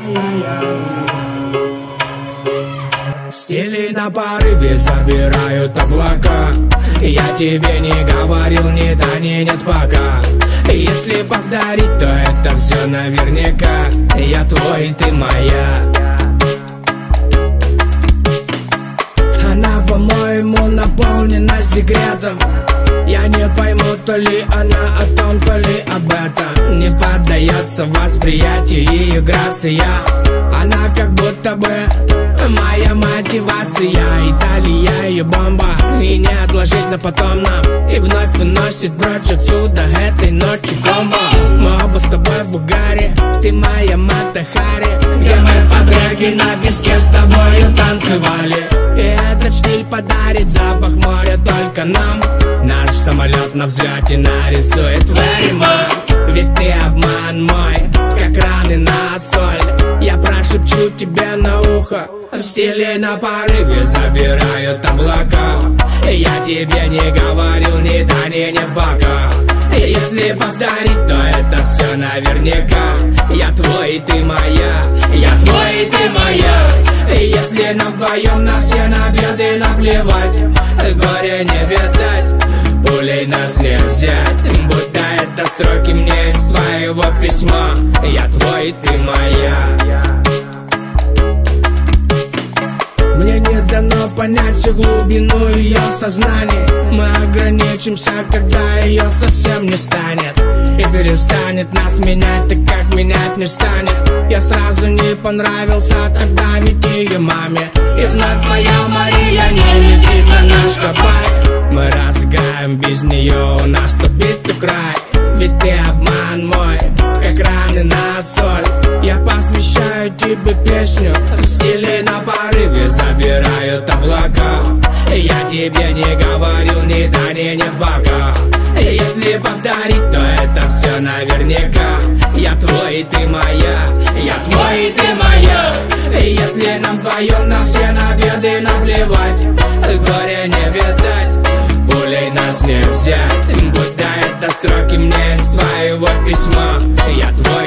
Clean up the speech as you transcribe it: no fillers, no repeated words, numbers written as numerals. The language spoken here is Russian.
Стили на порыве забирают облака. Я тебе не говорил ни да, ни нет пока. Если повторить, то это все наверняка. Я твой, ты моя. Она, по-моему, наполнена секретом. Я не пойму, то ли она о том, то ли об этом. Не поддается восприятию ее грация. Она как будто бы моя мотивация. Италия ее бомба, и не отложить на потом нам. И вновь выносит прочь отсюда этой ночью комбо. Мы оба с тобой в угаре, ты моя Мата-Хари, где мы подруги на песке с тобою танцевали. И этот штиль подарит запах моря только нам. Наш самолет на взлете нарисует время. Ведь ты обман мой, как раны на соль. Я прошепчу тебе на ухо, в стиле на порыве забирают облака. Я тебе не говорил ни да, ни нет пока. Если повторить, то это все наверняка. Я твой, ты моя, я твой, ты моя. Если нам вдвоем на все беды наплевать, горе не видать, пулей нас не взять. Будто это строки мне из твоего письма. Я твой, ты моя. Мне не дано понять всю глубину ее сознания. Мы ограничимся, когда ее совсем не станет. И перестанет нас менять, так как менять не станет. Я сразу не понравился тогда ведь ее маме. И вновь моя Мария не летит на наш Кабай. Мы разыграем без нее, у нас тут битый край. Ведь ты обман мой, как раны на соль. Я посвящаю тебе песню, в стиле на порыве забирают облака. Я тебе не говорил ни да, ни нет пока. Если повторить, то это все наверняка. Я твой, ты моя, я твой, ты моя. Если нам вдвоем на все беды наплевать, горе не видать, пулей нас не взять. Будто это строки мне из твоего письма. Я твой,